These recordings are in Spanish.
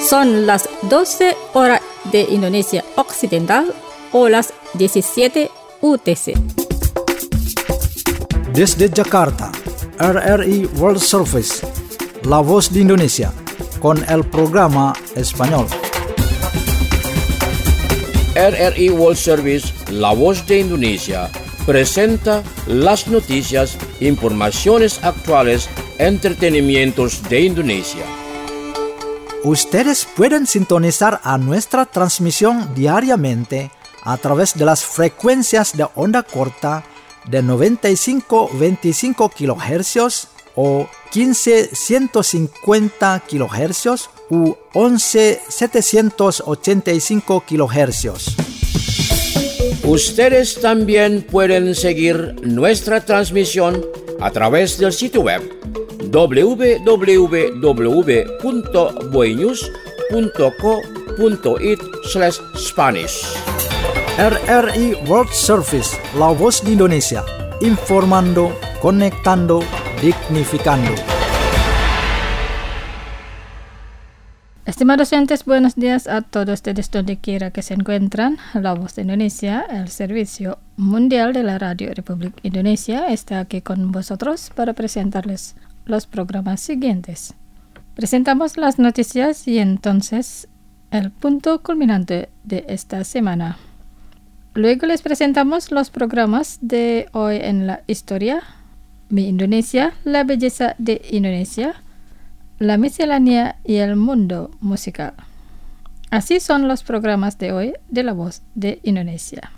Son las 12 horas de Indonesia Occidental o las 17 UTC. Desde Jakarta, RRI World Service, La Voz de Indonesia, con el programa español. RRI World Service, La Voz de Indonesia, presenta las noticias, informaciones actuales, entretenimientos de Indonesia. Ustedes pueden sintonizar a nuestra transmisión diariamente a través de las frecuencias de onda corta de 95-25 kHz o 15-150 kHz u 11-785 kHz. Ustedes también pueden seguir nuestra transmisión a través del sitio web www.boinews.co.it/Spanish. RRI World Service, La Voz de Indonesia, informando, conectando, dignificando. Estimados oyentes, buenos días a todos ustedes donde quiera que se encuentran. La Voz de Indonesia, el servicio mundial de la Radio Republik Indonesia, está aquí con vosotros para presentarles los programas siguientes. Presentamos las noticias y entonces el punto culminante de esta semana. Luego les presentamos los programas de hoy en la historia, Mi Indonesia, la belleza de Indonesia, la miscelánea y el mundo musical. Así son los programas de hoy de La Voz de Indonesia.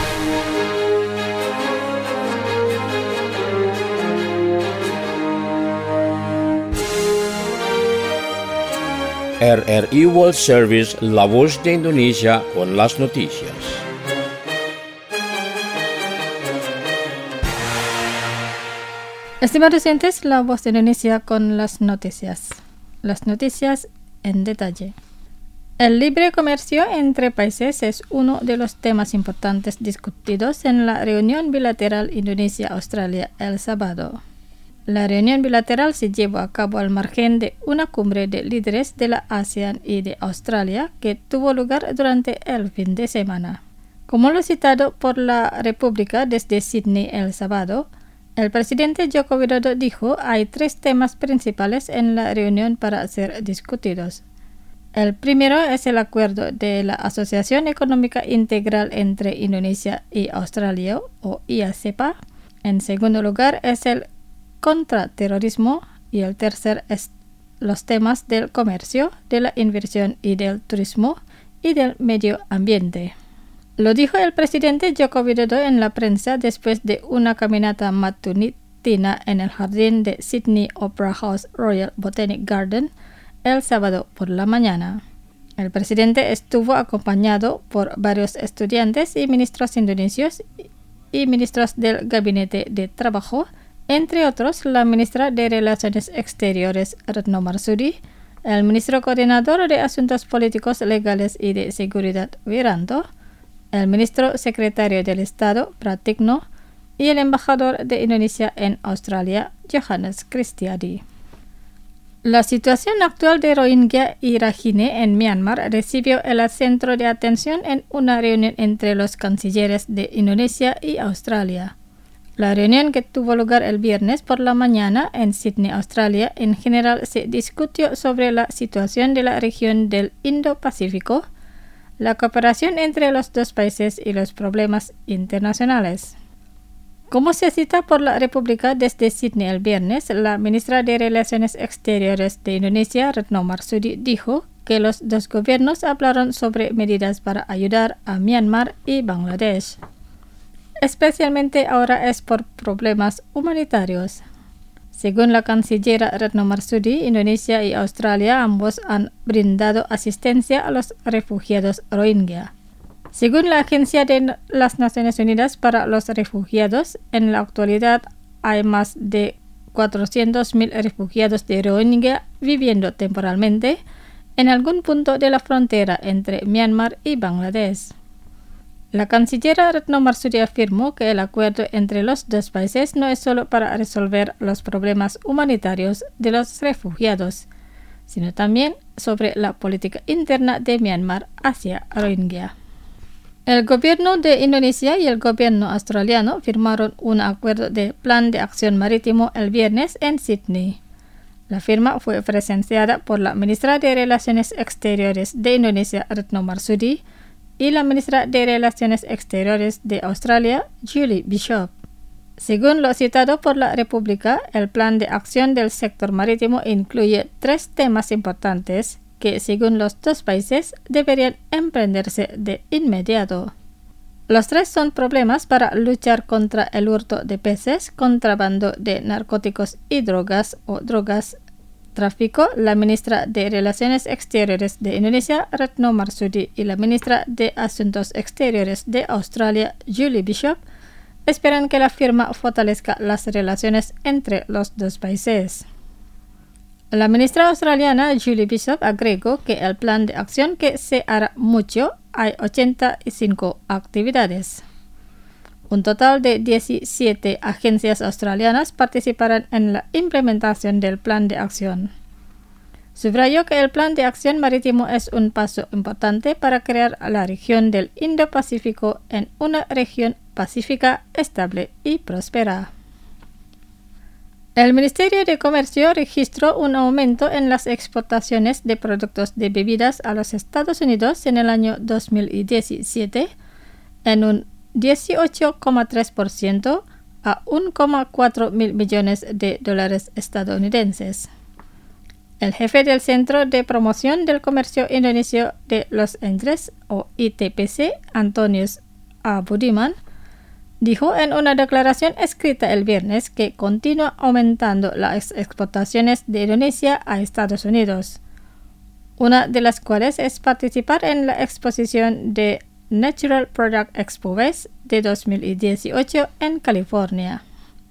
RRI World Service, La Voz de Indonesia con las noticias. Estimados oyentes, La Voz de Indonesia con las noticias. Las noticias en detalle. El libre comercio entre países es uno de los temas importantes discutidos en la reunión bilateral Indonesia-Australia el sábado. La reunión bilateral se llevó a cabo al margen de una cumbre de líderes de la ASEAN y de Australia que tuvo lugar durante el fin de semana. Como lo citado por la República desde Sydney el sábado, el presidente Joko Widodo dijo hay 3 temas principales en la reunión para ser discutidos. El primero es el acuerdo de la Asociación Económica Integral entre Indonesia y Australia, o IASEPA. En segundo lugar es el contraterrorismo y el tercer es los temas del comercio, de la inversión y del turismo y del medio ambiente. Lo dijo el presidente Joko Widodo en la prensa después de una caminata matutina en el jardín de Sydney Opera House Royal Botanic Garden el sábado por la mañana. El presidente estuvo acompañado por varios estudiantes y ministros indonesios y ministros del Gabinete de Trabajo, entre otros la ministra de Relaciones Exteriores Retno Marsudi, el ministro coordinador de Asuntos Políticos, Legales y de Seguridad Wiranto, el ministro secretario del Estado Pratikno y el embajador de Indonesia en Australia, Johannes Kristiadi. La situación actual de Rohingya y Rakhine en Myanmar recibió el centro de atención en una reunión entre los cancilleres de Indonesia y Australia. La reunión que tuvo lugar el viernes por la mañana en Sydney, Australia, en general se discutió sobre la situación de la región del Indo-Pacífico, la cooperación entre los dos países y los problemas internacionales. Como se cita por la República desde Sydney el viernes, la ministra de Relaciones Exteriores de Indonesia, Retno Marsudi, dijo que los dos gobiernos hablaron sobre medidas para ayudar a Myanmar y Bangladesh. Especialmente ahora es por problemas humanitarios. Según la canciller Retno Marsudi, Indonesia y Australia ambos han brindado asistencia a los refugiados Rohingya. Según la Agencia de las Naciones Unidas para los Refugiados, en la actualidad hay más de 400.000 refugiados de Rohingya viviendo temporalmente en algún punto de la frontera entre Myanmar y Bangladesh. La canciller Retno Marsudi afirmó que el acuerdo entre los dos países no es solo para resolver los problemas humanitarios de los refugiados, sino también sobre la política interna de Myanmar hacia Rohingya. El gobierno de Indonesia y el gobierno australiano firmaron un acuerdo de plan de acción marítimo el viernes en Sydney. La firma fue presenciada por la ministra de Relaciones Exteriores de Indonesia, Retno Marsudi, y la ministra de Relaciones Exteriores de Australia, Julie Bishop. Según lo citado por la República, el plan de acción del sector marítimo incluye 3 temas importantes que, según los dos países, deberían emprenderse de inmediato. Los 3 son problemas para luchar contra el hurto de peces, contrabando de narcóticos y drogas o drogas, tráfico. La ministra de Relaciones Exteriores de Indonesia, Retno Marsudi, y la ministra de Asuntos Exteriores de Australia, Julie Bishop, esperan que la firma fortalezca las relaciones entre los dos países. La ministra australiana Julie Bishop agregó que el plan de acción que se hará mucho, hay 85 actividades. Un total de 17 agencias australianas participarán en la implementación del plan de acción. Subrayó que el plan de acción marítimo es un paso importante para crear la región del Indo-Pacífico en una región pacífica, estable y próspera. El Ministerio de Comercio registró un aumento en las exportaciones de productos de bebidas a los Estados Unidos en el año 2017 en un 18,3% a 1,4 mil millones de dólares estadounidenses. El jefe del Centro de Promoción del Comercio Indonesio de Los Angeles, o ITPC, Antonius A. Budiman, dijo en una declaración escrita el viernes que continúa aumentando las exportaciones de Indonesia a Estados Unidos, una de las cuales es participar en la exposición de Natural Product Expo West de 2018 en California.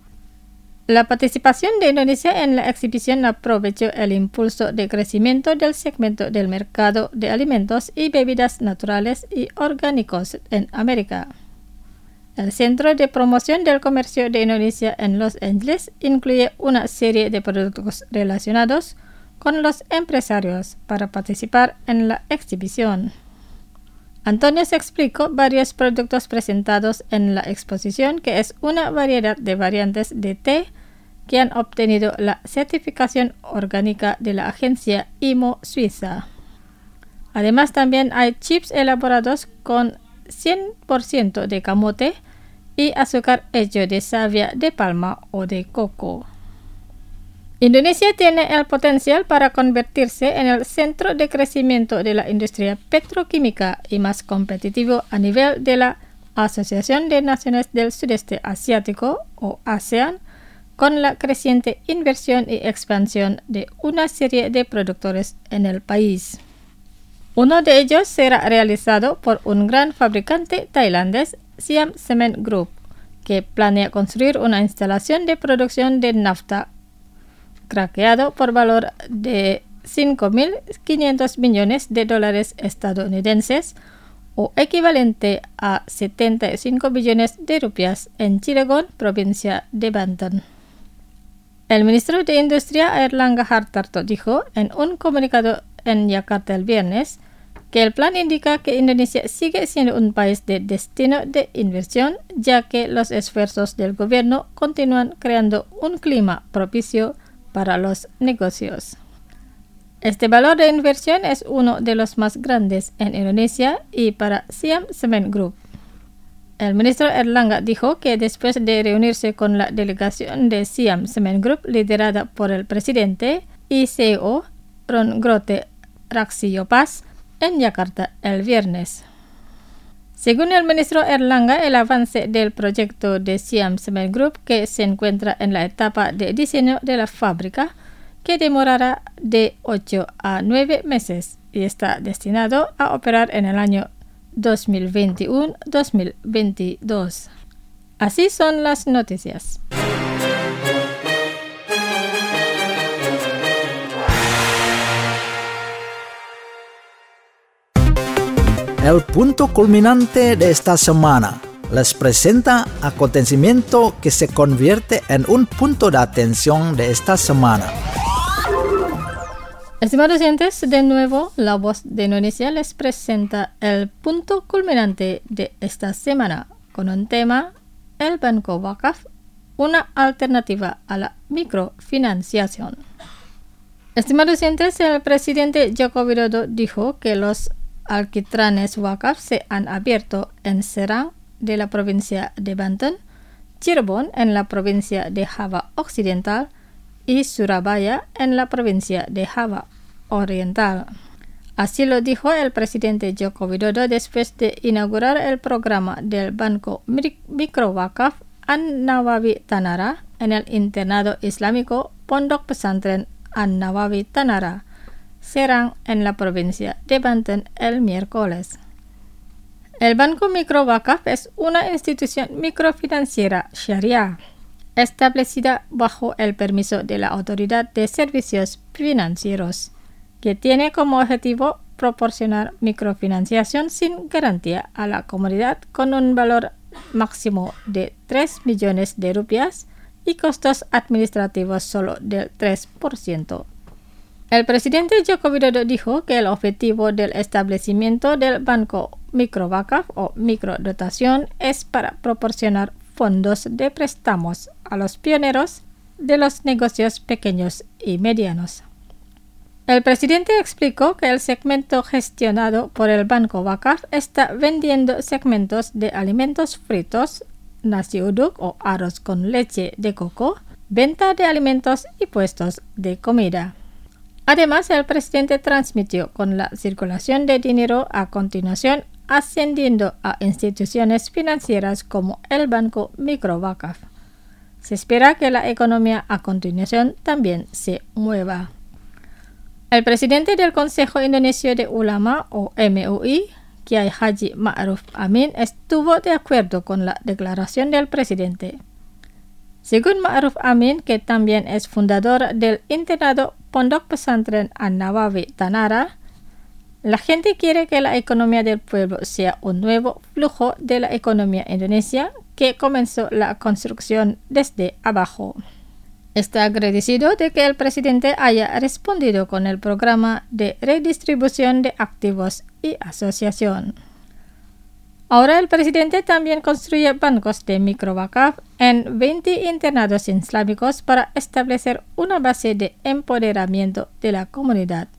La participación de Indonesia en la exhibición aprovechó el impulso de crecimiento del segmento del mercado de alimentos y bebidas naturales y orgánicos en América. El Centro de Promoción del Comercio de Indonesia en Los Ángeles incluye una serie de productos relacionados con los empresarios para participar en la exhibición. Antonio se explicó varios productos presentados en la exposición, que es una variedad de variantes de té que han obtenido la certificación orgánica de la agencia IMO Suiza. Además, también hay chips elaborados con 100% de camote y azúcar hecho de savia de palma o de coco. Indonesia tiene el potencial para convertirse en el centro de crecimiento de la industria petroquímica y más competitivo a nivel de la Asociación de Naciones del Sudeste Asiático, o ASEAN, con la creciente inversión y expansión de una serie de productores en el país. Uno de ellos será realizado por un gran fabricante tailandés, Siam Cement Group, que planea construir una instalación de producción de nafta craqueado por valor de 5.500 millones de dólares estadounidenses, o equivalente a 75 billones de rupias, en Cilegon, provincia de Banten. El ministro de Industria, Airlangga Hartarto, dijo en un comunicado en Yakarta el viernes que el plan indica que Indonesia sigue siendo un país de destino de inversión, ya que los esfuerzos del gobierno continúan creando un clima propicio para los negocios. Este valor de inversión es uno de los más grandes en Indonesia y para Siam Cement Group. El ministro Airlangga dijo que después de reunirse con la delegación de Siam Cement Group liderada por el presidente y CEO Ron Grote Raksiyopaz en Yakarta el viernes. Según el ministro Airlangga, el avance del proyecto de Siam Cement Group, que se encuentra en la etapa de diseño de la fábrica, que demorará de 8 a 9 meses y está destinado a operar en el año 2021-2022. Así son las noticias. El punto culminante de esta semana les presenta acontecimiento que se convierte en un punto de atención de esta semana. Estimados oyentes, de nuevo, La Voz de Indonesia les presenta el punto culminante de esta semana con un tema, el Banco Wakaf, una alternativa a la microfinanciación. Estimados oyentes, el presidente Joko Widodo dijo que los alquitranes Wakaf se han abierto en Serang de la provincia de Banten, Cirebon en la provincia de Java Occidental y Surabaya en la provincia de Java Oriental. Así lo dijo el presidente Joko Widodo después de inaugurar el programa del Banco Mikro Wakaf An-Nawawi Tanara en el internado islámico Pondok Pesantren An-Nawawi Tanara, Serang en la provincia de Banten el miércoles. El Banco Mikro Wakaf es una institución microfinanciera sharia establecida bajo el permiso de la Autoridad de Servicios Financieros, que tiene como objetivo proporcionar microfinanciación sin garantía a la comunidad con un valor máximo de 3 millones de rupias y costos administrativos solo del 3%. El presidente Joko Widodo dijo que el objetivo del establecimiento del Banco Mikro Wakaf o microdotación es para proporcionar fondos de préstamos a los pioneros de los negocios pequeños y medianos. El presidente explicó que el segmento gestionado por el Banco Wakaf está vendiendo segmentos de alimentos fritos, nasi uduk o arroz con leche de coco, venta de alimentos y puestos de comida. Además, el presidente transmitió con la circulación de dinero a continuación ascendiendo a instituciones financieras como el Banco Mikro Wakaf. Se espera que la economía a continuación también se mueva. El presidente del Consejo Indonesio de Ulama o MUI, Kiai Haji Ma'ruf Amin, estuvo de acuerdo con la declaración del presidente. Según Ma'ruf Amin, que también es fundador del internado Pondok Pesantren An-Nawawi Tanara, la gente quiere que la economía del pueblo sea un nuevo flujo de la economía indonesia que comenzó la construcción desde abajo. Está agradecido de que el presidente haya respondido con el programa de redistribución de activos y asociación. Ahora el presidente también construye bancos de Mikro Wakaf en 20 internados islámicos para establecer una base de empoderamiento de la comunidad.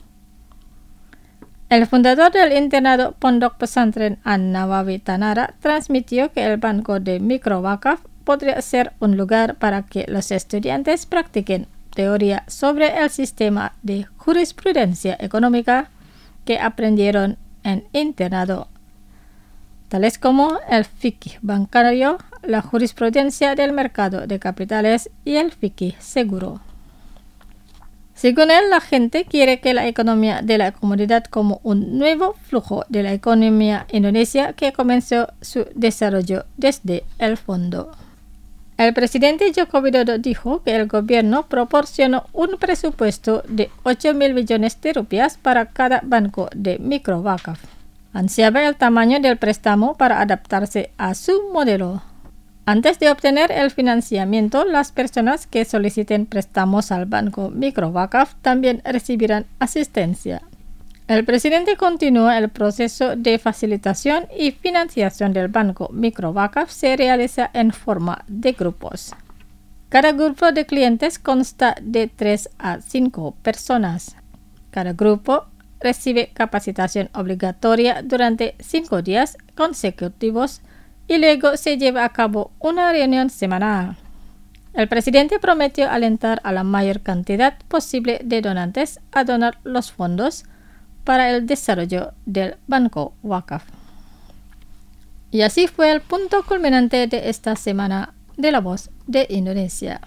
El fundador del internado Pondok Pesantren An-Nawawi Tanara transmitió que el banco de Mikro Wakaf podría ser un lugar para que los estudiantes practiquen teoría sobre el sistema de jurisprudencia económica que aprendieron en internado, tales como el fiqh bancario, la jurisprudencia del mercado de capitales y el fiqh seguro. Según él, la gente quiere que la economía de la comunidad como un nuevo flujo de la economía indonesia que comenzó su desarrollo desde el fondo. El presidente Joko Widodo dijo que el gobierno proporcionó un presupuesto de 8.000 millones de rupias para cada banco de Mikro Wakaf. Ansiaba el tamaño del préstamo para adaptarse a su modelo. Antes de obtener el financiamiento, las personas que soliciten préstamos al Banco Mikro Wakaf también recibirán asistencia. El presidente continúa el proceso de facilitación y financiación del Banco Mikro Wakaf se realiza en forma de grupos. Cada grupo de clientes consta de 3 a 5 personas. Cada grupo recibe capacitación obligatoria durante 5 días consecutivos y luego se lleva a cabo una reunión semanal. El presidente prometió alentar a la mayor cantidad posible de donantes a donar los fondos para el desarrollo del Banco Wakaf. Y así fue el punto culminante de esta semana de La Voz de Indonesia.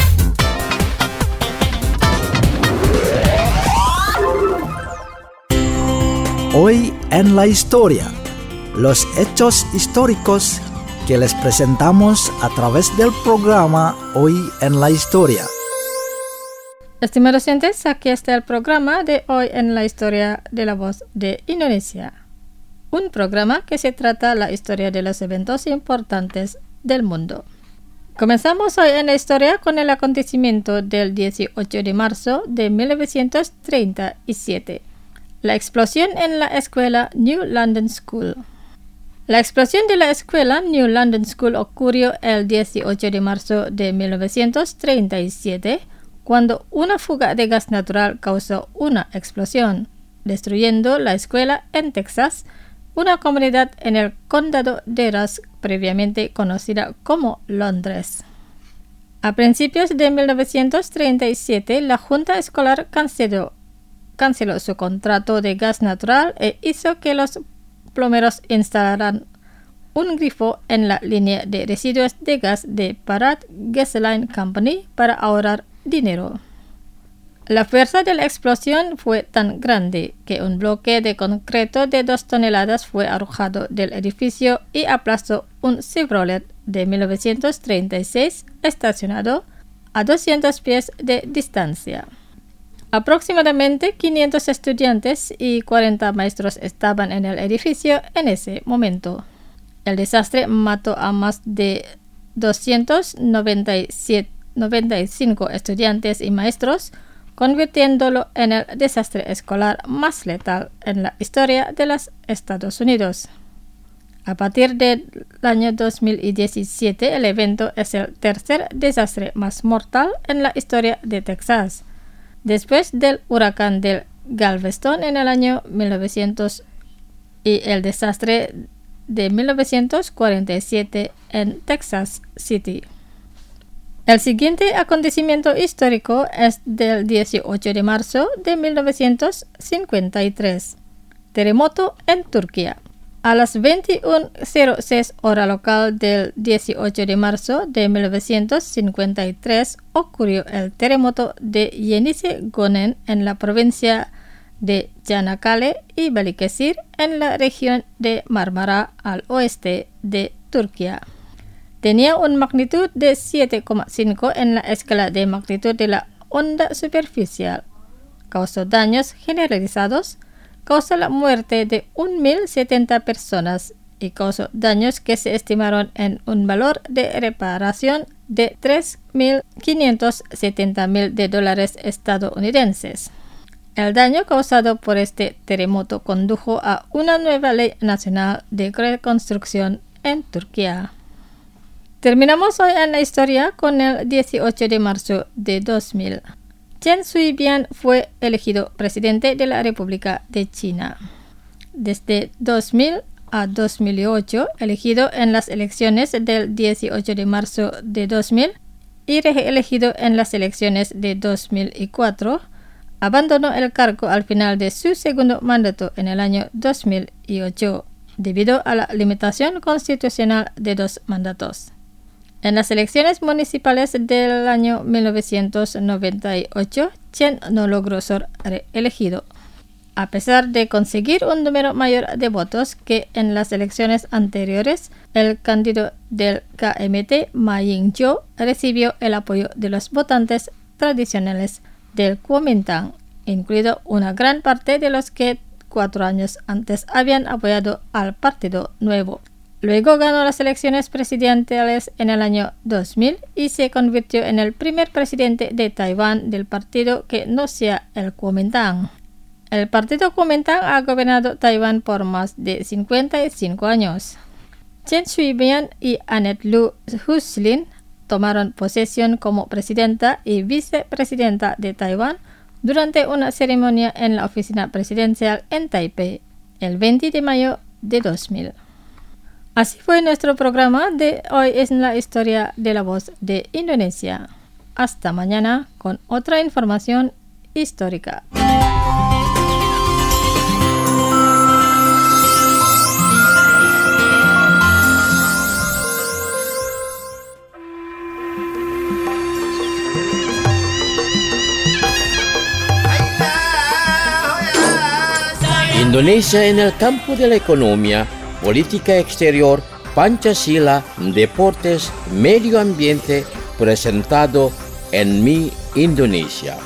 Hoy en la historia, los hechos históricos que les presentamos a través del programa Hoy en la Historia. Estimados oyentes, aquí está el programa de Hoy en la Historia de La Voz de Indonesia. Un programa que se trata la historia de los eventos importantes del mundo. Comenzamos hoy en la historia con el acontecimiento del 18 de marzo de 1937, la explosión en la escuela New London School. La explosión de la escuela New London School ocurrió el 18 de marzo de 1937, cuando una fuga de gas natural causó una explosión, destruyendo la escuela en Texas, una comunidad en el condado de Rusk, previamente conocida como Londres. A principios de 1937, la Junta Escolar canceló su contrato de gas natural e hizo que los plomeros instalaran un grifo en la línea de residuos de gas de Parrott Gasoline Company para ahorrar dinero. La fuerza de la explosión fue tan grande que un bloque de concreto de 2 toneladas fue arrojado del edificio y aplastó un Chevrolet de 1936 estacionado a 200 pies de distancia. Aproximadamente 500 estudiantes y 40 maestros estaban en el edificio en ese momento. El desastre mató a más de 295 estudiantes y maestros, convirtiéndolo en el desastre escolar más letal en la historia de los Estados Unidos. A partir del año 2017, el evento es el tercer desastre más mortal en la historia de Texas, después del huracán del Galveston en el año 1900 y el desastre de 1947 en Texas City. El siguiente acontecimiento histórico es del 18 de marzo de 1953. Terremoto en Turquía. A las 21:06 hora local del 18 de marzo de 1953 ocurrió el terremoto de Yenise-Gönen en la provincia de Çanakkale y Balıkesir en la región de Marmara al oeste de Turquía. Tenía una magnitud de 7,5 en la escala de magnitud de la onda superficial. Causó daños generalizados, causó la muerte de 1.070 personas y causó daños que se estimaron en un valor de reparación de $3.570.000 estadounidenses. El daño causado por este terremoto condujo a una nueva ley nacional de reconstrucción en Turquía. Terminamos hoy en la historia con el 18 de marzo de 2000. Chen Shui-bian fue elegido presidente de la República de China. Desde 2000 a 2008, elegido en las elecciones del 18 de marzo de 2000 y reelegido en las elecciones de 2004, abandonó el cargo al final de su segundo mandato en el año 2008, debido a la limitación constitucional de 2 mandatos. En las elecciones municipales del año 1998, Chen no logró ser reelegido, a pesar de conseguir un número mayor de votos que en las elecciones anteriores. El candidato del KMT, Ma Ying-jeou, recibió el apoyo de los votantes tradicionales del Kuomintang, incluido una gran parte de los que 4 años antes habían apoyado al Partido Nuevo. Luego ganó las elecciones presidenciales en el año 2000 y se convirtió en el primer presidente de Taiwán del partido que no sea el Kuomintang. El partido Kuomintang ha gobernado Taiwán por más de 55 años. Chen Shui-bian y Annette Lu Huslin tomaron posesión como presidenta y vicepresidenta de Taiwán durante una ceremonia en la oficina presidencial en Taipei, el 20 de mayo de 2000. Así fue nuestro programa de hoy en la historia de la voz de Indonesia. Hasta mañana con otra información histórica. Indonesia en el campo de la economía, política exterior, Pancasila, deportes, medio ambiente, presentado en Mi Indonesia.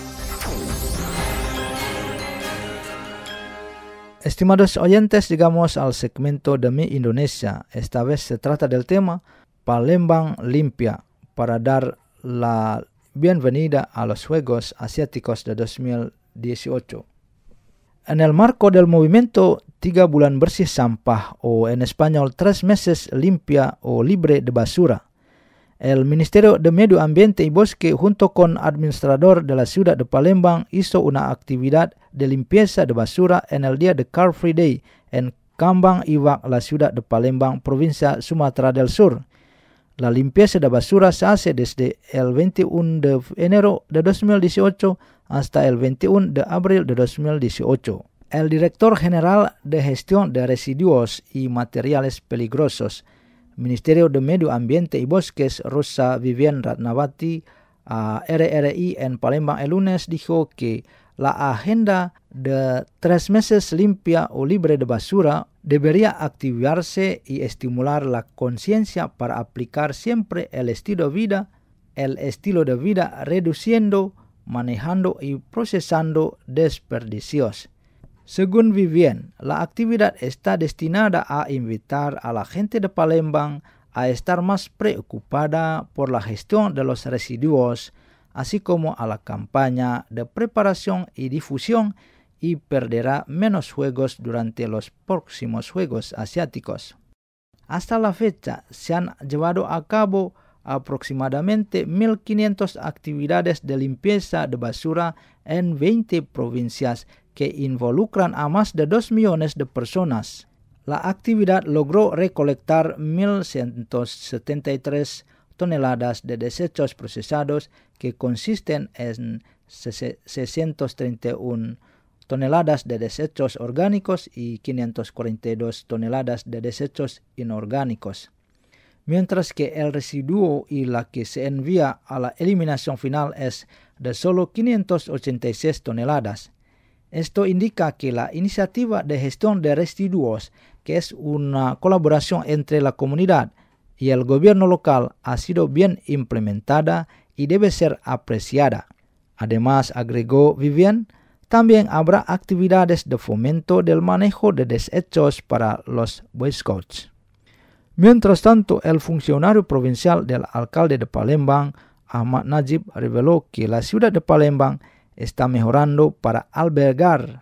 Estimados oyentes, llegamos al segmento de Mi Indonesia. Esta vez se trata del tema Palembang Limpia, para dar la bienvenida a los Juegos Asiáticos de 2018. En el marco del movimiento 3 bulan bersih sampah, o en español 3 meses limpia o libre de basura, el Ministerio de Medio Ambiente y Bosque junto con administrador de la ciudad de Palembang hizo una actividad de limpieza de basura en el día de Car Free Day en Kambang Iwak, la ciudad de Palembang, provincia Sumatera del Sur. La limpieza de basura se hace desde el 21 de enero de 2018 hasta el 21 de abril de 2018. El director general de Gestión de Residuos y Materiales Peligrosos, Ministerio de Medio Ambiente y Bosques, Rosa Vivian Ratnawati, a RRI en Palembang el lunes, dijo que la agenda de 3 meses limpia o libre de basura debería activarse y estimular la conciencia para aplicar siempre el estilo de vida reduciendo, manejando y procesando desperdicios. Según Vivian, la actividad está destinada a invitar a la gente de Palembang a estar más preocupada por la gestión de los residuos, así como a la campaña de preparación y difusión, y perderá menos juegos durante los próximos Juegos Asiáticos. Hasta la fecha se han llevado a cabo aproximadamente 1.500 actividades de limpieza de basura en 20 provincias que involucran a más de 2 millones de personas. La actividad logró recolectar 1.173 toneladas de desechos procesados, que consisten en 631 toneladas de desechos orgánicos y 542 toneladas de desechos inorgánicos, mientras que el residuo y la que se envía a la eliminación final es de solo 586 toneladas. Esto indica que la iniciativa de gestión de residuos, que es una colaboración entre la comunidad y el gobierno local, ha sido bien implementada y debe ser apreciada. Además, agregó Vivian, también habrá actividades de fomento del manejo de desechos para los Boy Scouts. Mientras tanto, el funcionario provincial del alcalde de Palembang, Ahmad Najib, reveló que la ciudad de Palembang está mejorando para albergar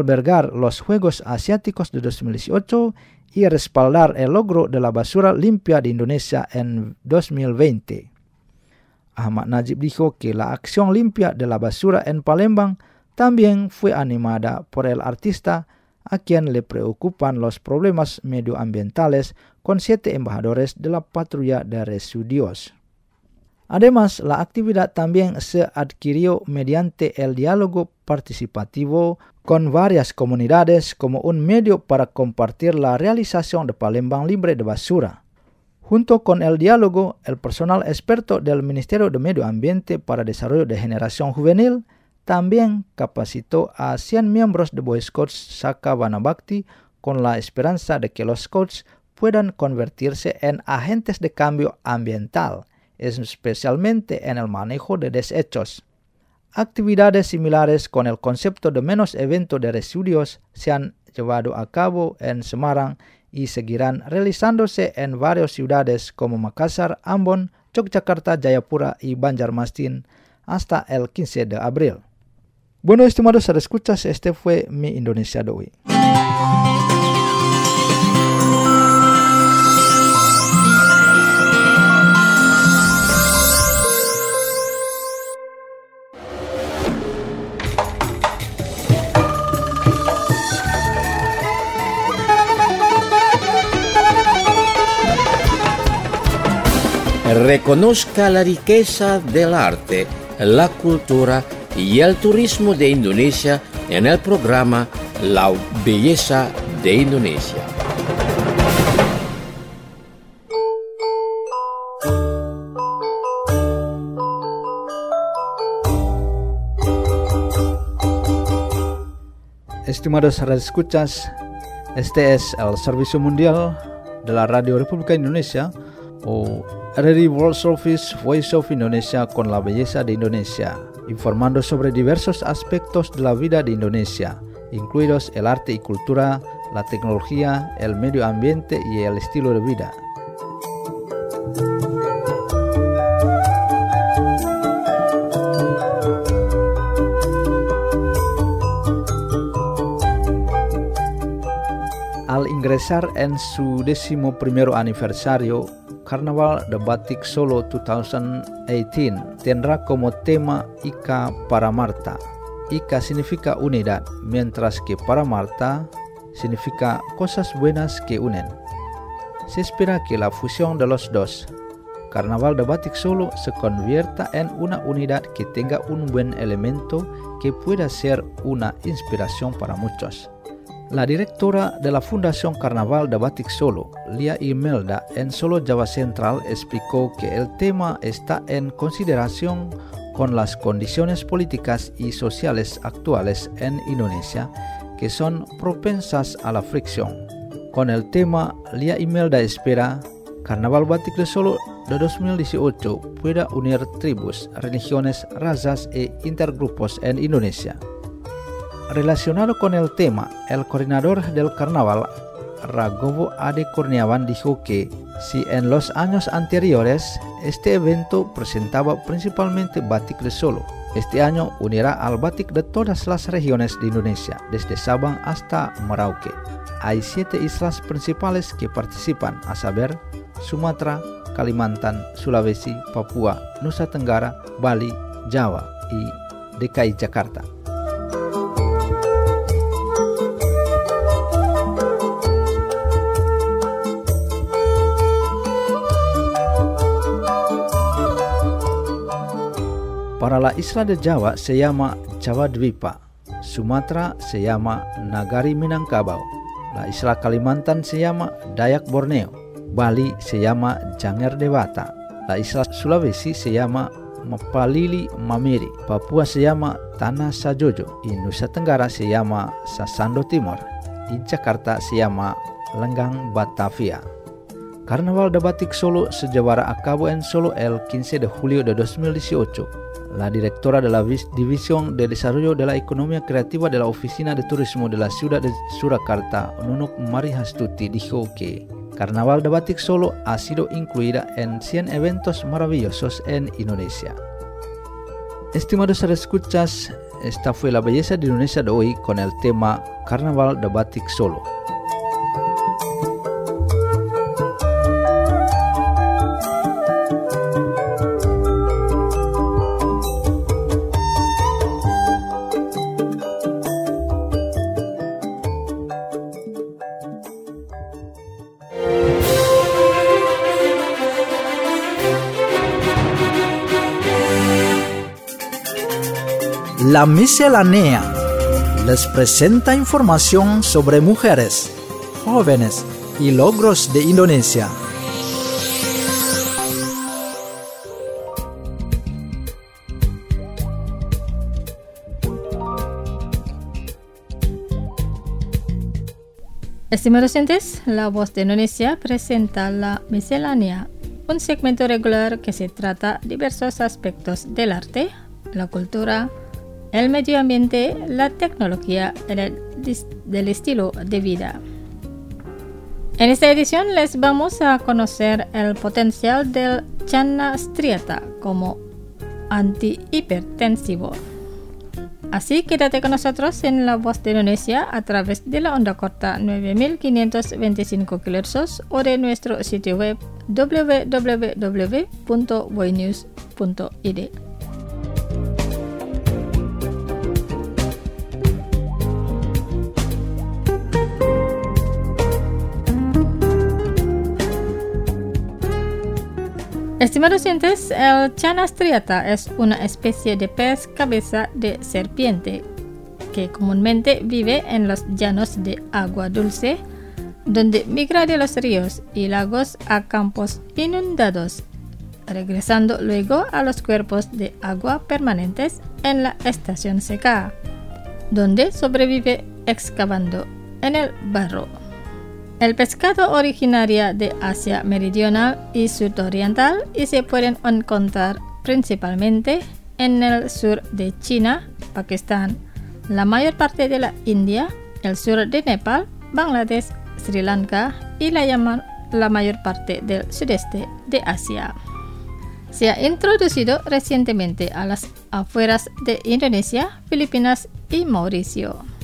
los Juegos Asiáticos de 2018 y respaldar el logro de la basura limpia de Indonesia en 2020. Ahmad Najib dijo que la acción limpia de la basura en Palembang también fue animada por el artista, a quien le preocupan los problemas medioambientales, con 7 embajadores de la patrulla de residuos. Además, la actividad también se adquirió mediante el diálogo participativo con varias comunidades como un medio para compartir la realización de Palembang libre de basura. Junto con el diálogo, el personal experto del Ministerio de Medio Ambiente para Desarrollo de Generación Juvenil también capacitó a 100 miembros de Boy Scouts Saka Wanabakti con la esperanza de que los scouts puedan convertirse en agentes de cambio ambiental, especialmente en el manejo de desechos. Actividades similares con el concepto de menos evento de residuos se han llevado a cabo en Semarang y seguirán realizándose en varias ciudades como Makassar, Ambon, Yogyakarta, Jayapura y Banjarmasin hasta el 15 de abril. Bueno, estimados escuchas, este fue mi Indonesia de hoy. Reconozca la riqueza del arte, la cultura y el turismo de Indonesia en el programa La Belleza de Indonesia. Estimados radioescuchas, este es el Servicio Mundial de la Radio República Indonesia o RRI World Service Voice of Indonesia con la belleza de Indonesia, informando sobre diversos aspectos de la vida de Indonesia, incluidos el arte y cultura, la tecnología, el medio ambiente y el estilo de vida. Al ingresar en su 11º aniversario, Carnaval de Batik Solo 2018 tendrá como tema Ika Paramarta. Ika significa unidad, mientras que Paramarta significa cosas buenas que unen. Se espera que la fusión de los dos, Carnaval de Batik Solo, se convierta en una unidad que tenga un buen elemento que pueda ser una inspiración para muchos. La directora de la Fundación Carnaval de Batik Solo, Lia Imelda, en Solo, Java Central, explicó que el tema está en consideración con las condiciones políticas y sociales actuales en Indonesia, que son propensas a la fricción. Con el tema, Lia Imelda espera Carnaval Batik de Solo de 2018 pueda unir tribus, religiones, razas e intergrupos en Indonesia. Relacionado con el tema, el coordinador del carnaval, Ragovo Ade Kurniawan, dijo que si en los años anteriores este evento presentaba principalmente batik de Solo, este año unirá al batik de todas las regiones de Indonesia, desde Sabang hasta Merauke. Hay 7 islas principales que participan, a saber, Sumatra, Kalimantan, Sulawesi, Papua, Nusa Tenggara, Bali, Jawa, y DKI Jakarta. Para la isla de Jawa se llama Jawa Dwipa, Sumatra se llama Nagari Minangkabau, la isla Kalimantan se llama Dayak Borneo, Bali se llama Janger Dewata, la isla Sulawesi se llama Mapalili Mamiri, Papua se llama Tanah Sajojo, y Nusa Tenggara se llama Sasando Timur, y Jakarta se llama Lenggang Batavia. Carnaval de Batik Solo se llevará a cabo en Solo el 15 de julio de 2018. La directora de la División de Desarrollo de la Economía Creativa de la Oficina de Turismo de la Ciudad de Surakarta, Nunuk Marihastuti, dijo que Carnaval de Batik Solo ha sido incluida en 100 eventos maravillosos en Indonesia. Estimados escuchas, esta fue la belleza de Indonesia de hoy con el tema Carnaval de Batik Solo. La Miscelánea les presenta información sobre mujeres, jóvenes y logros de Indonesia. Estimados oyentes, La Voz de Indonesia presenta La Miscelánea, un segmento regular que se trata diversos aspectos del arte, la cultura, el medio ambiente, la tecnología y del estilo de vida. En esta edición les vamos a conocer el potencial del Channa striata como antihipertensivo. Así quédate con nosotros en La Voz de Indonesia a través de la onda corta 9525 kHz o de nuestro sitio web www.voinews.id. Estimados oyentes, el Channa striata es una especie de pez cabeza de serpiente que comúnmente vive en los llanos de agua dulce, donde migra de los ríos y lagos a campos inundados, regresando luego a los cuerpos de agua permanentes en la estación seca, donde sobrevive excavando en el barro. El pescado originaria de Asia Meridional y Sudoriental y se pueden encontrar principalmente en el sur de China, Pakistán, la mayor parte de la India, el sur de Nepal, Bangladesh, Sri Lanka y la mayor parte del sudeste de Asia. Se ha introducido recientemente a las afueras de Indonesia, Filipinas y Mauricio.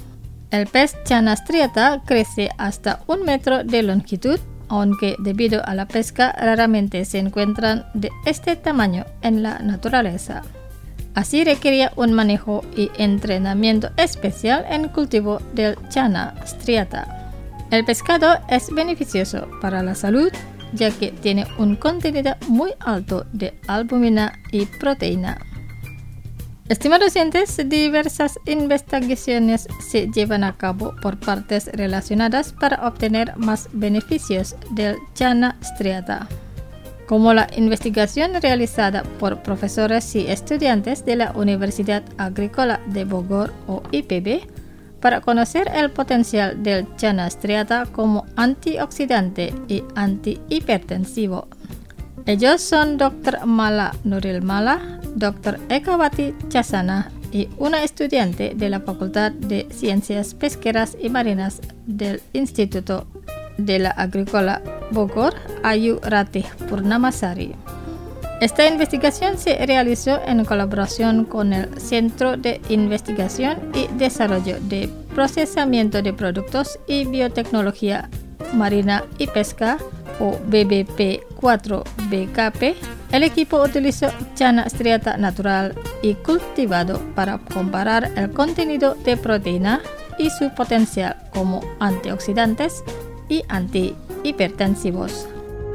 El pez Channa striata crece hasta 1 metro de longitud, aunque debido a la pesca raramente se encuentran de este tamaño en la naturaleza. Así requería un manejo y entrenamiento especial en cultivo del Channa striata. El pescado es beneficioso para la salud, ya que tiene un contenido muy alto de albumina y proteína. Estimados oyentes, diversas investigaciones se llevan a cabo por partes relacionadas para obtener más beneficios del Channa striata, como la investigación realizada por profesores y estudiantes de la Universidad Agrícola de Bogor o IPB para conocer el potencial del Channa striata como antioxidante y antihipertensivo. Ellos son Dr. Mala Nuril Mala, Dr. Ekawati Chasana y una estudiante de la Facultad de Ciencias Pesqueras y Marinas del Instituto de la Agrícola Bogor, Ayu Ratih Purnamasari. Esta investigación se realizó en colaboración con el Centro de Investigación y Desarrollo de Procesamiento de Productos y Biotecnología Marina y Pesca, o BBP4-BKP. El equipo utilizó Channa striata natural y cultivado para comparar el contenido de proteína y su potencial como antioxidantes y antihipertensivos.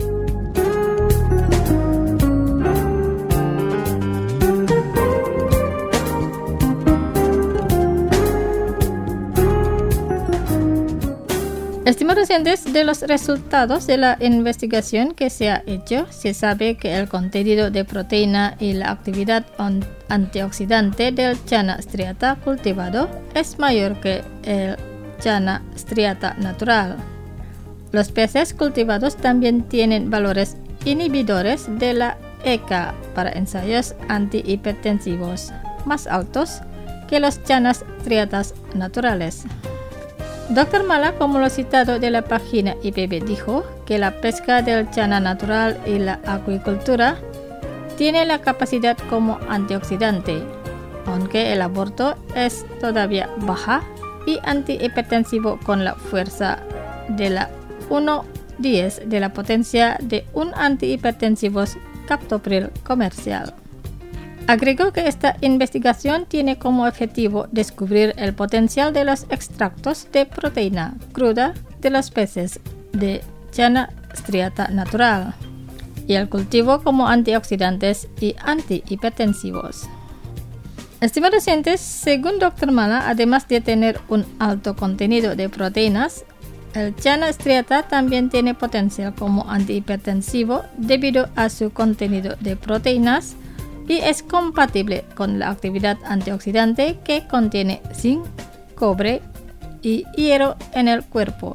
Estimados oyentes, de los resultados de la investigación que se ha hecho, se sabe que el contenido de proteína y la actividad antioxidante del Channa striata cultivado es mayor que el Channa striata natural. Los peces cultivados también tienen valores inhibidores de la ECA para ensayos antihipertensivos más altos que los Channa striatas naturales. Dr. Mala, como lo citado de la página IPB, dijo que la pesca del Channa natural y la acuicultura tiene la capacidad como antioxidante, aunque el aborto es todavía baja, y antihipertensivo con la fuerza de la 1/10 de la potencia de un antihipertensivo captopril comercial. Agregó que esta investigación tiene como objetivo descubrir el potencial de los extractos de proteína cruda de los peces de Channa striata natural y el cultivo como antioxidantes y antihipertensivos. Estimados oyentes, según Dr. Mala, además de tener un alto contenido de proteínas, el Channa striata también tiene potencial como antihipertensivo debido a su contenido de proteínas y es compatible con la actividad antioxidante que contiene zinc, cobre y hierro en el cuerpo.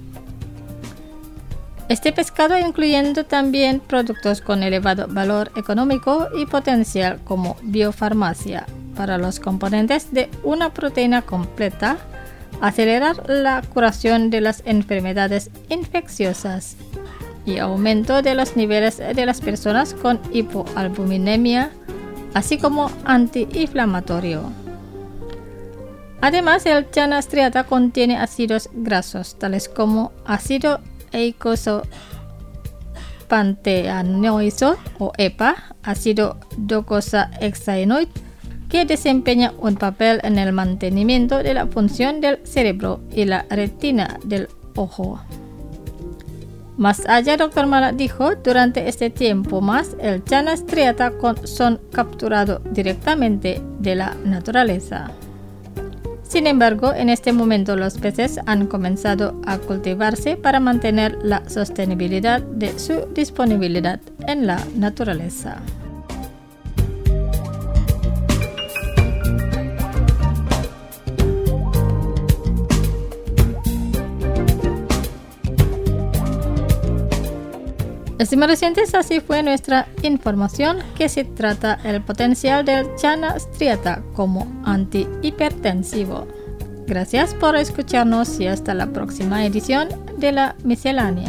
Este pescado, incluyendo también productos con elevado valor económico y potencial como biofarmacia para los componentes de una proteína completa, acelerar la curación de las enfermedades infecciosas y aumento de los niveles de las personas con hipoalbuminemia, así como antiinflamatorio. Además, el Channa striata contiene ácidos grasos tales como ácido eicosapentaenoico o EPA, ácido docosahexaenoico, que desempeña un papel en el mantenimiento de la función del cerebro y la retina del ojo. Más allá, Dr. Mala dijo, durante este tiempo más, el Channa striata son capturados directamente de la naturaleza. Sin embargo, en este momento los peces han comenzado a cultivarse para mantener la sostenibilidad de su disponibilidad en la naturaleza. Estimados oyentes, así fue nuestra información que se trata el potencial del Channa striata como antihipertensivo. Gracias por escucharnos y hasta la próxima edición de la Miscelánea.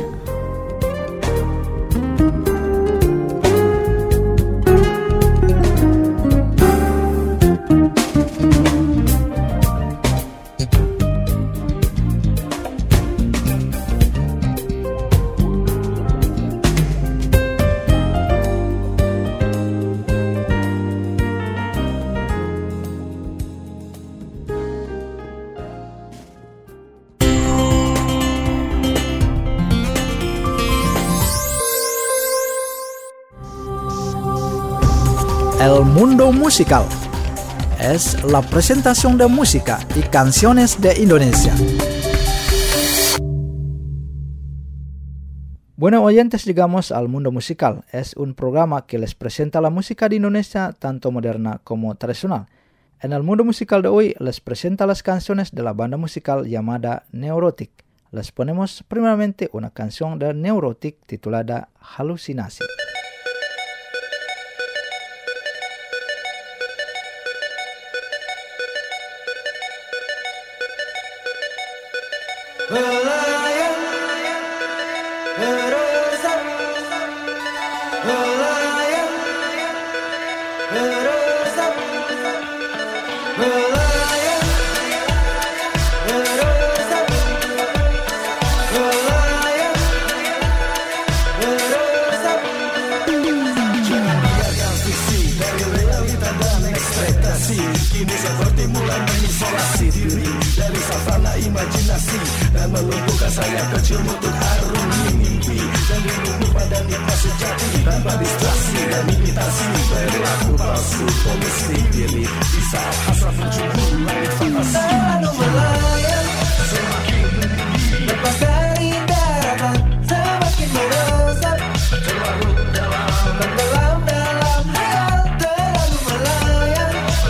El Mundo Musical. Es la presentación de música y canciones de Indonesia. Bueno oyentes, llegamos al Mundo Musical. Es un programa que les presenta la música de Indonesia, tanto moderna como tradicional. En el Mundo Musical de hoy les presenta las canciones de la banda musical llamada Neurotic. Les ponemos primeramente una canción de Neurotic titulada Halusinasi. Kini seperti mulai mengisolasi diri dari savana imajinasi dan melumpuhkan saya kecil untuk harungi mimpi dan dilumpuh pada nikmat sejati tanpa distraksi dan imitasi perilaku palsu komisi diri di saat hasrat mencumbu langit fantasi selalu melayang semakin lepas dari daratan semakin merosot terlarut dalam tenggelam dalam hayal terlalu melayang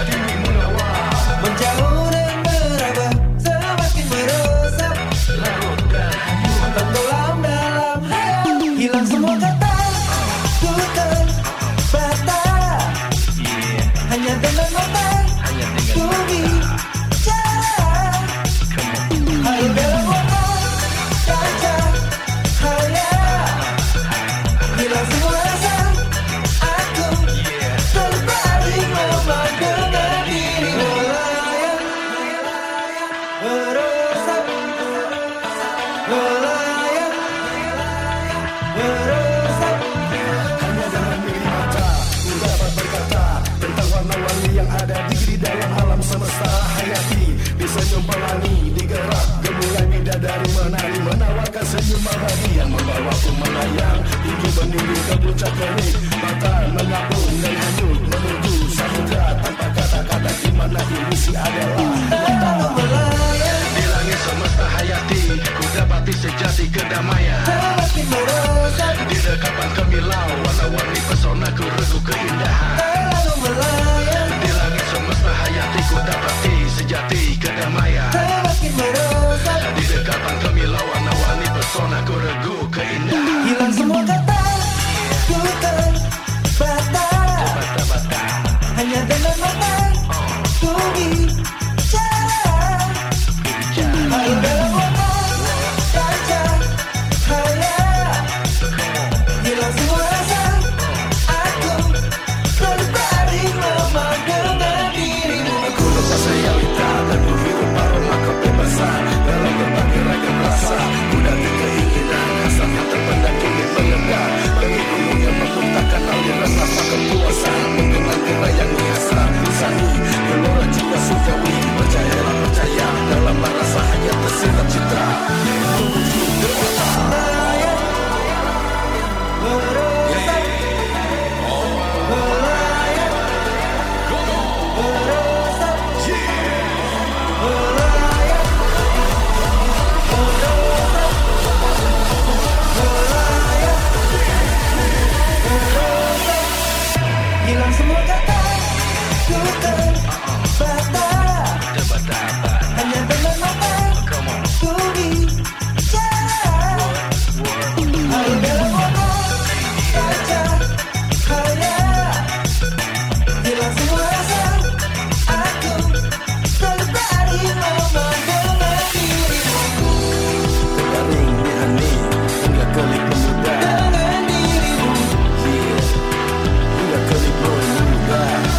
menjauh dan meraba semakin merosot larut dan tenggelam dalam hayal hilang semua kata ku terbata hanya dengan mata ku bicara halu dalam warna kaca hayal hilang semua rasa aku terbalik memang dengan diri melayang merosot melayang merosot hanya dengan miri mata ku dapat berkata tentang warna-warni yang ada di dalam alam semesta hayati disenyum pelangi digerak gemulai bidadari menari menawarkan senyum abadi yang membawaku melayang tinggi meninggi ke puncak kerik mata mengapung dan hanyut menuju samudra tanpa kata-kata di mana ilisi adalah lalu melayang di langit semesta hayati ku dapati sejati kedamaian semakin merosot di dekapan kemilau warna-warni pesona ku regu keindahan lalu melayang di langit semesta hayati ku dapati sejati kedamaian semakin merosot di dekapan kemilau warna-warni pesona ku regu keindahan hilang semua kata ku terbata hanya dengan mata ku bicara halu dalam warna kaca hayal hilang semua rasa aku terbalik memang dengan dirimu aku lepas realita dan ku hirup aroma kebebasan dalam berbagai ragam rasa ku dati keinginan hasrat yang terpendam kini mengendap bagi gunung yang membentangkan aliran rasa kepuasan mengenal dirayangi hasrat insani gelora jiwa surgawi percayalah percaya dalam rasa hanya tersirat citra menuju dewata melayang merosot melayang merosot melayang merosot melayang merosot hilang semua kata ku terbata hanya dengan mata ku bicara halu dalam warna kaca hayal hilang semua rasa aku terbalik memang dengan dirimu terbaring di hening hingga kelip memuda dengan dirimu hingga kelip memuda.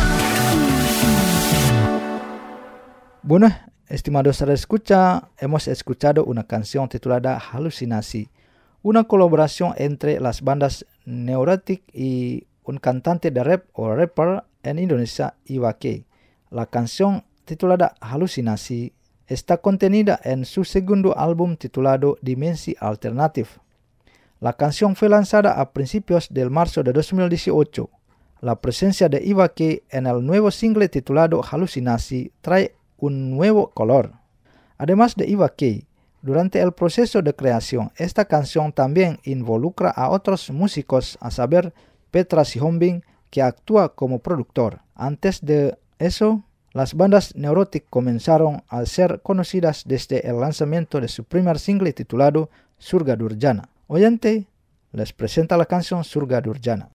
Bueno, estimados escucha, hemos escuchado una canción titulada Halusinasi, una colaboración entre las bandas Neurotic y un cantante de rap o rapper en Indonesia, Iwa K. La canción titulada Halusinasi está contenida en su segundo álbum titulado Dimensi Alternatif. La canción fue lanzada a principios del marzo de 2018. la presencia de Iwake en el nuevo single titulado Halusinasi trae un nuevo color. Además de Iwake, durante el proceso de creación, esta canción también involucra a otros músicos, a saber, Petra Sihombing, que actúa como productor. Antes de eso, las bandas Neurotic comenzaron a ser conocidas desde el lanzamiento de su primer single titulado Surga Durjana. Oyente les presenta la canción Surga Durjana.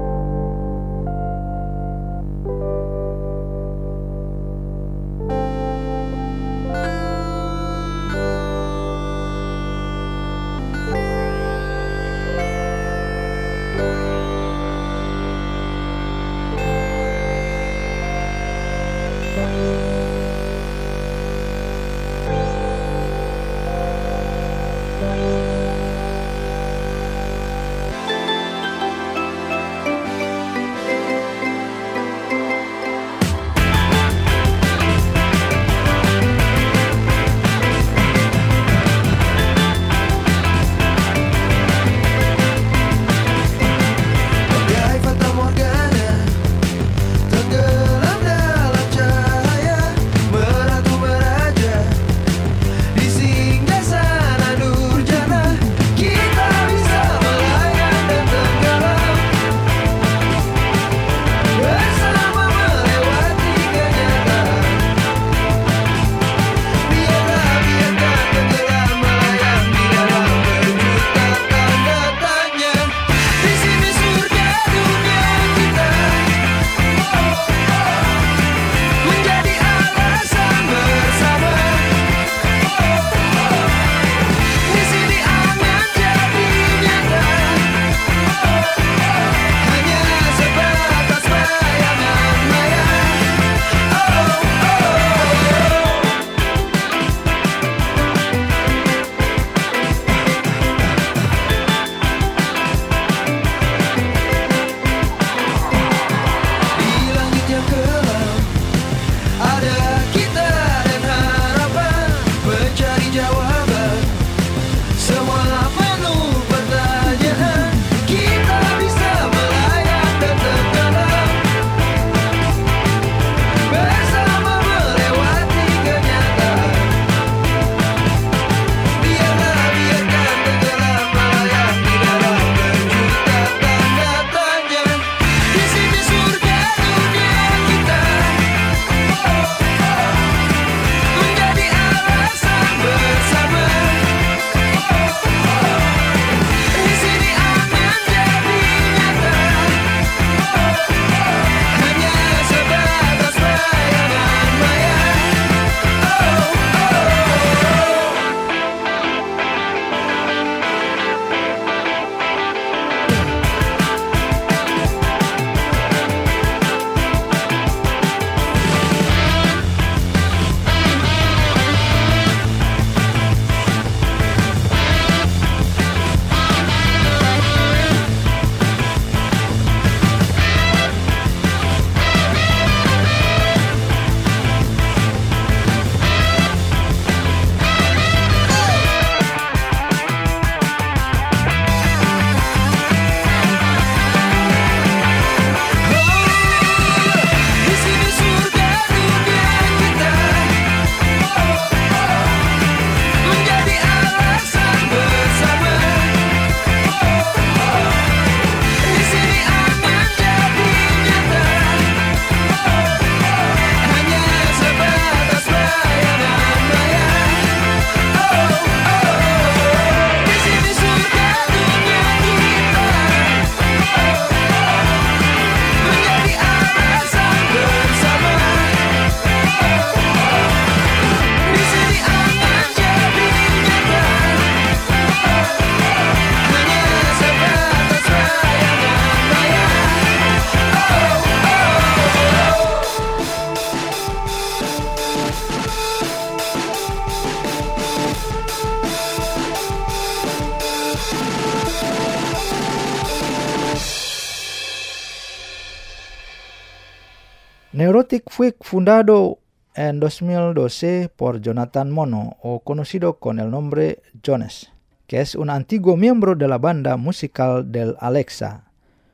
Neurotic fue fundado en 2012 por Jonathan Mono, o conocido con el nombre Jones, que es un antiguo miembro de la banda musical del Alexa.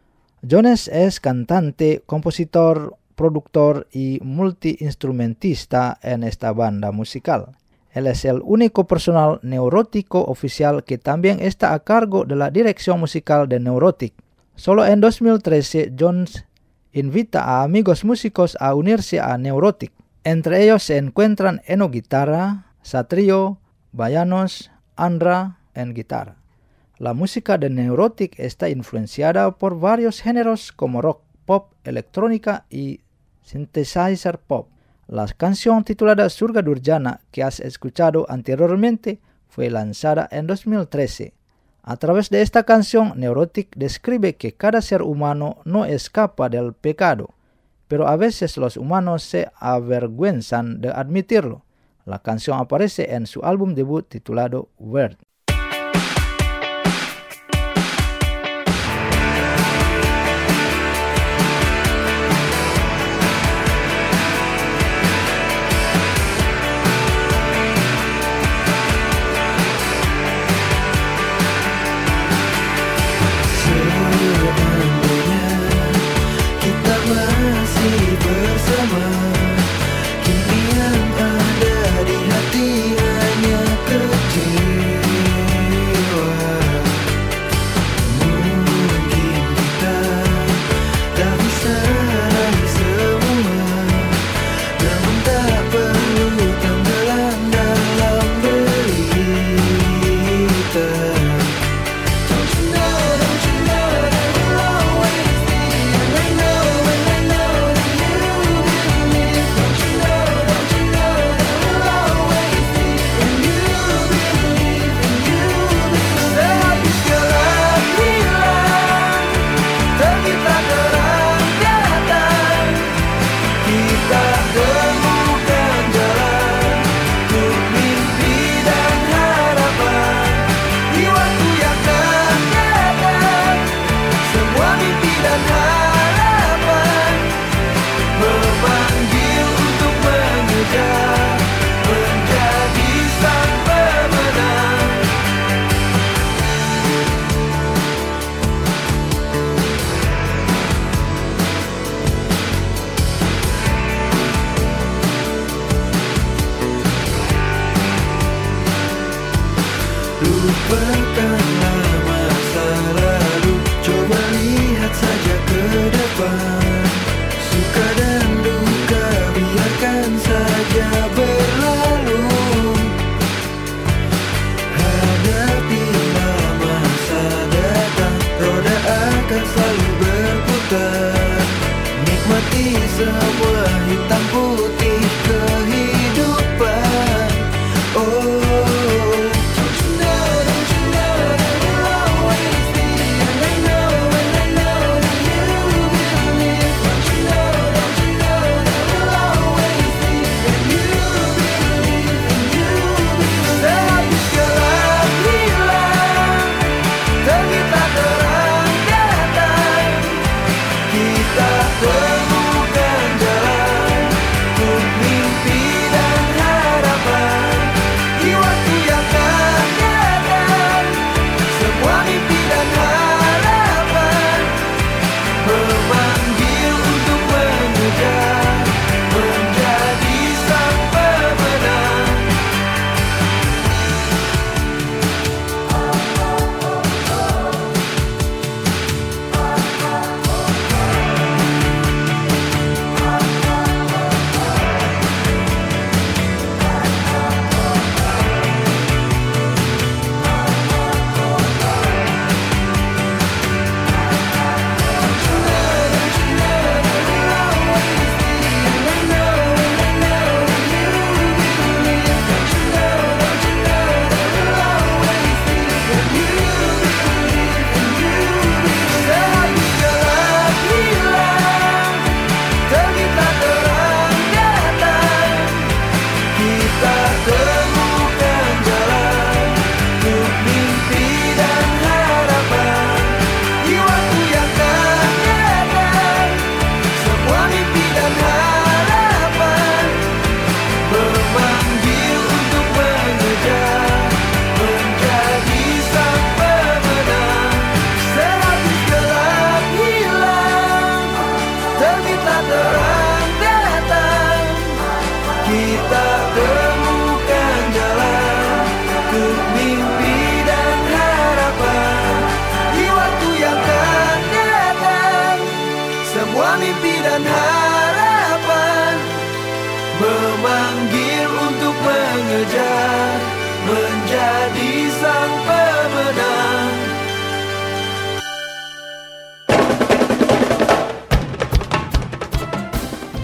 Jones es cantante, compositor, productor y multiinstrumentista en esta banda musical. Él es el único personal Neurotic oficial que también está a cargo de la dirección musical de Neurotic. Solo en 2013, Jones invita a amigos músicos a unirse a Neurotic. Entre ellos se encuentran Eno guitarra, Satrio, Bayanos, Andra en guitarra. La música de Neurotic está influenciada por varios géneros como rock, pop, electrónica y synthesizer pop. La canción titulada Surga Durjana que has escuchado anteriormente fue lanzada en 2013. A través de esta canción, Neurotic describe que cada ser humano no escapa del pecado, pero a veces los humanos se avergüenzan de admitirlo. La canción aparece en su álbum debut titulado Word. Kini yang ada di hati hanya kecil.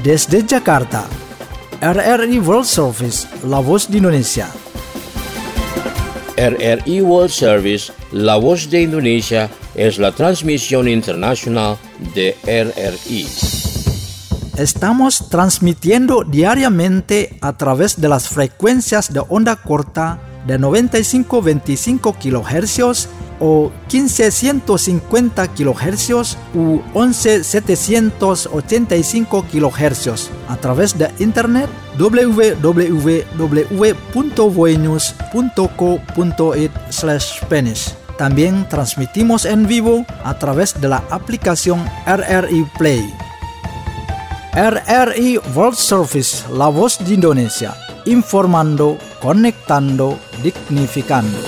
Desde Jakarta, RRI World Service, La Voz de Indonesia. RRI World Service, La Voz de Indonesia, es la transmisión internacional de RRI. Estamos transmitiendo diariamente a través de las frecuencias de onda corta de 95.25 kHz o 15.150 kHz u 11.785 kHz a través de internet www.voenews.co.id/Spanish. También transmitimos en vivo a través de la aplicación RRI Play. RRI World Service, La Voz de Indonesia, informando, conectando, dignificando.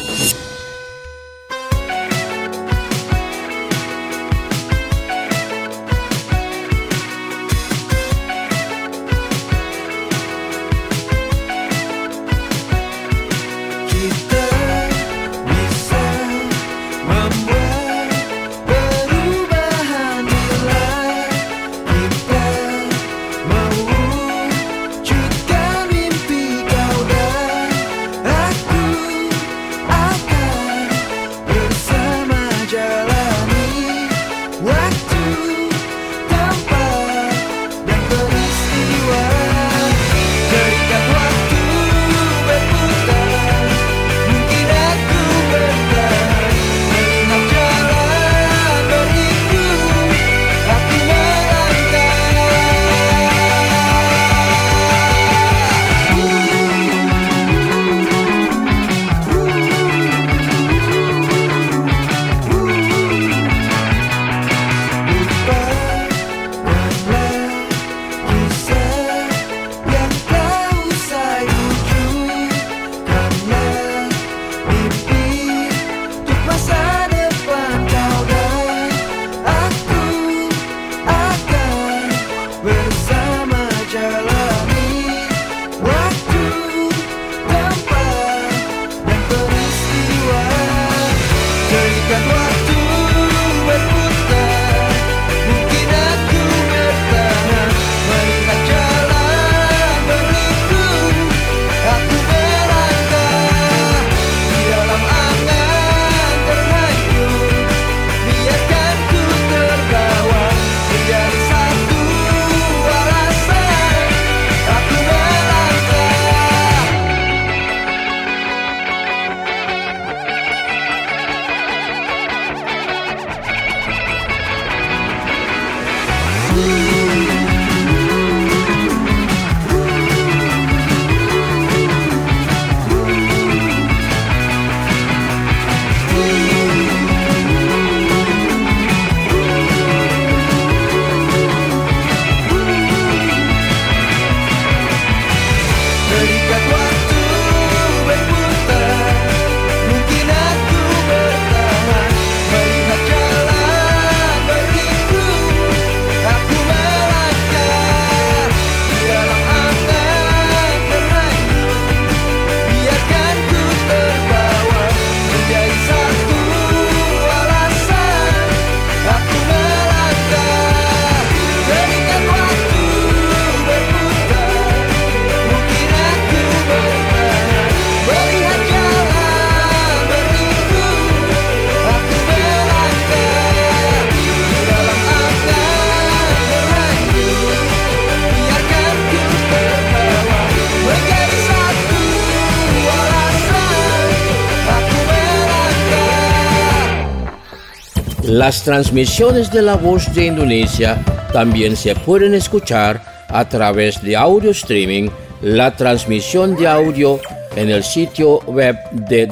Las transmisiones de La Voz de Indonesia también se pueden escuchar a través de audio streaming, la transmisión de audio en el sitio web de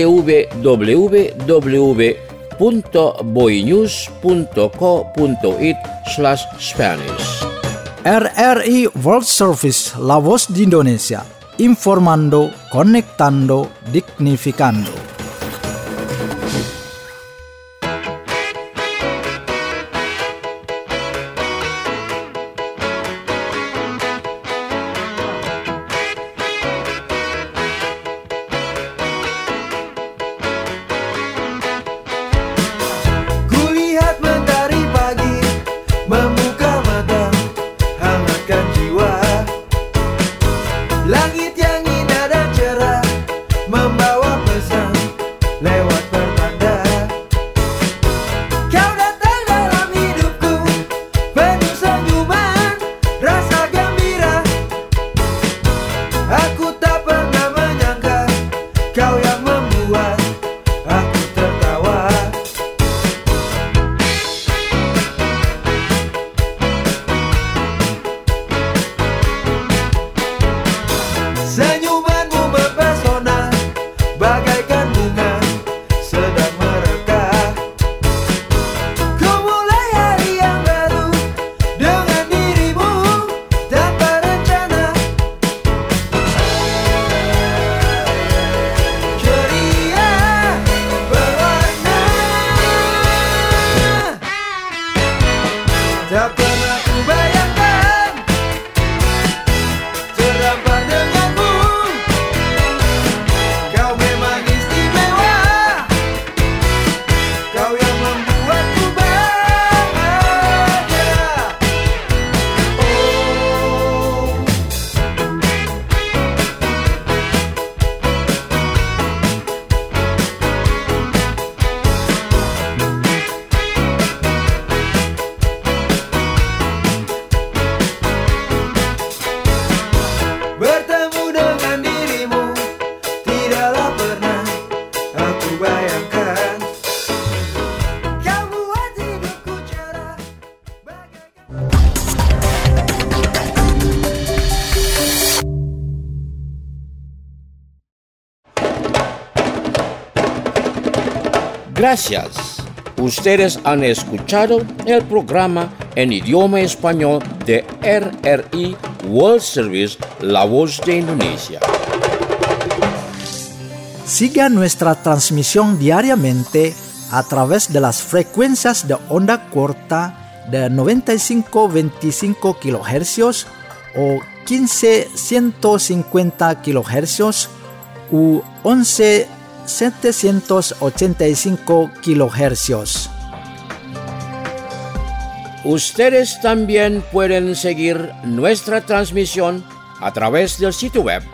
www.voenews.co.id/Spanish. RRI World Service, La Voz de Indonesia, informando, conectando, dignificando. Kulihat mentari pagi membuka mata, hangatkan jiwa. Gracias. Ustedes han escuchado el programa en idioma español de RRI World Service, La Voz de Indonesia. Siga nuestra transmisión diariamente a través de las frecuencias de onda corta de 95-25 kHz o 15-150 kHz u 11-785 kHz. Ustedes también pueden seguir nuestra transmisión a través del sitio web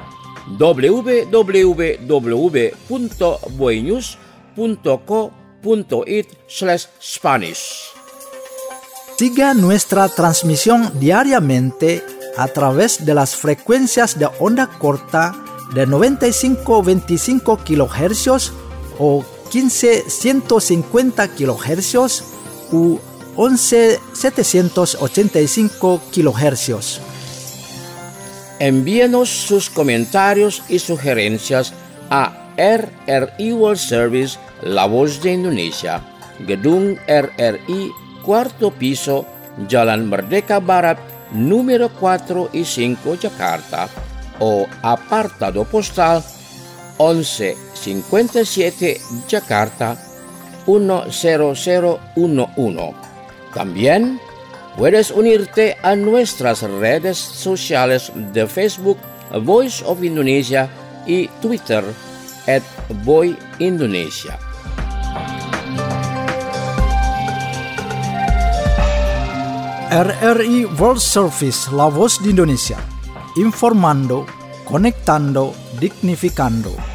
www.boinews.co.it/Spanish. Siga nuestra transmisión diariamente a través de las frecuencias de onda corta de 95-25 kHz o 15-150 kHz u 11-785 kHz. Envíenos sus comentarios y sugerencias a RRI World Service, La Voz de Indonesia, Gedung RRI, 4º piso, Jalan Merdeka Barat, número 4 y 5, Jakarta, o apartado postal 1157 Jakarta 10011. También puedes unirte a nuestras redes sociales de Facebook, Voice of Indonesia, y Twitter, @VoiIndonesia. RRI World Service, La Voz de Indonesia. Informando, conectando, dignificando.